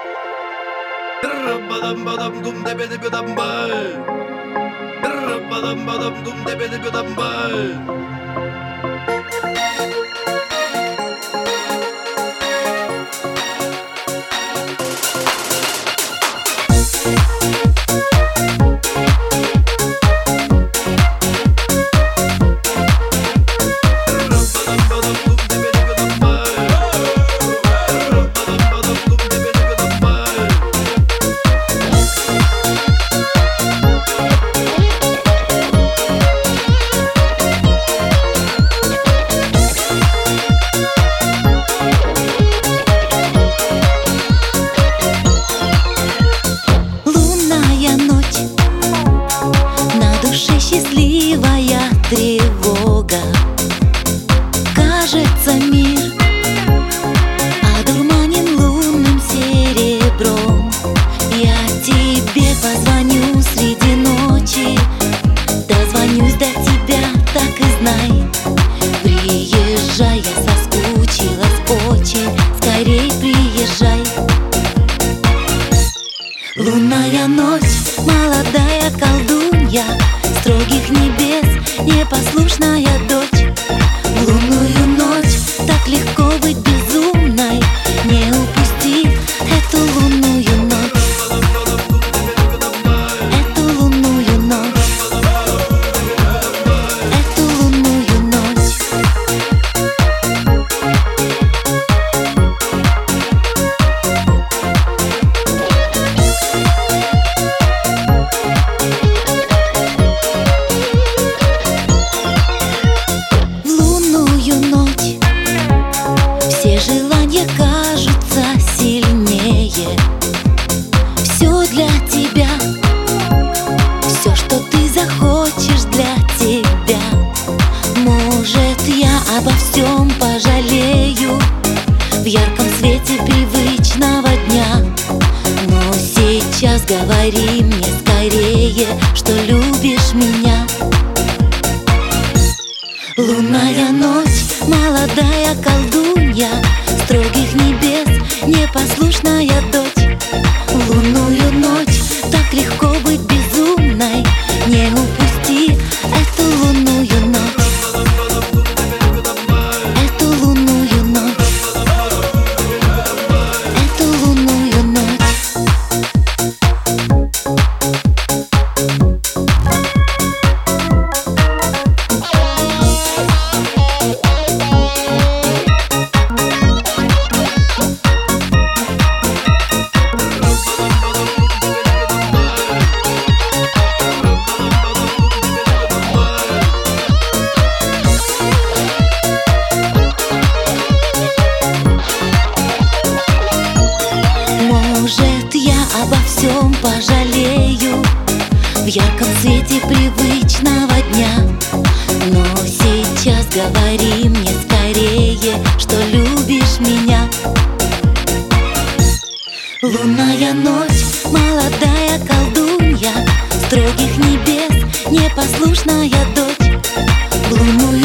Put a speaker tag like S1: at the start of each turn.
S1: Лунная ночь, на душе счастливая тревога. Кажется, мир одурманен лунным серебром. Я тебе позвоню среди ночи, дозвонюсь до тебя, так и знай. Приезжай, я соскучилась очень, скорей приезжай. Лунная ночь, молодая колдунья, строгих небес непослушная дочь. В лунную ночь так легко быть безумной, не упусти эту лунную ночь, эту лунную ночь, эту лунную ночь. Все желания кажутся сильнее. Все для тебя, все, что ты захочешь, для тебя. Может, я обо всем пожалею в ярком свете привычного дня, но сейчас говори мне скорее, что любишь меня. Лунная ночь, молодая колдунья, строгих небес непослушная дочь. В лунную ночь так легко быть безумной, не упусти эту лунную ночь, эту лунную ночь, эту лунную ночь. Может, я обо всем пожалею в ярком свете привычного дня, но сейчас говори мне скорее, что любишь меня. Лунная ночь, молодая колдунья, строгих небес непослушная дочь. В лунную